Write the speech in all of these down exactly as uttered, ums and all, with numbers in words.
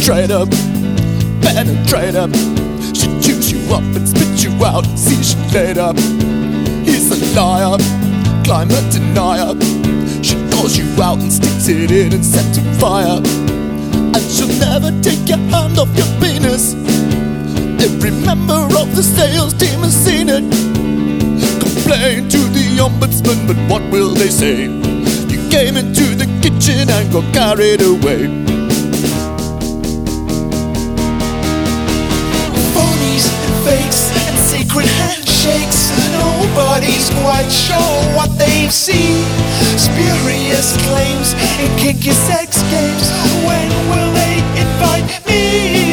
traitor, penetrator. She chews you up and spit you out, sees you later. He's a liar, climate denier. She calls you out and sticks it in and sets you fire. And she'll never take your hand off your penis. Every member of the sales team has seen it. Complain to the ombudsman, but what will they say? You came into the kitchen and got carried away. Phonies and fakes and secret handshakes. Nobody's quite sure what they've seen. Spurious claims and kinky sex games. When will they invite me?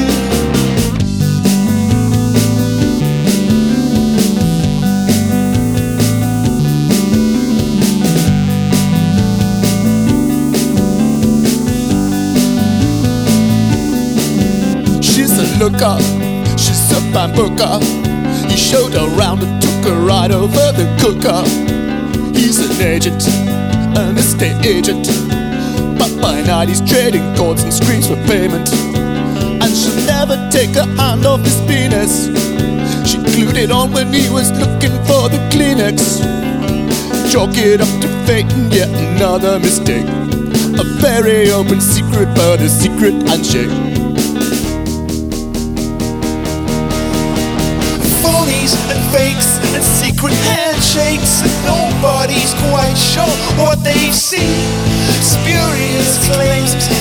She's a looker, she's a bambooker. He showed her round and took her right over the cooker. He's an agent, an estate agent, but by night he's trading chords and screams for payment. And she'll never take her hand off his penis. She glued it on when he was looking for the Kleenex. Chalk it up to fate and yet another mistake. A very open secret, but a secret handshake. Phonies and fakes and secret handshakes. Nobody's quite sure what they've seen. Spurious claims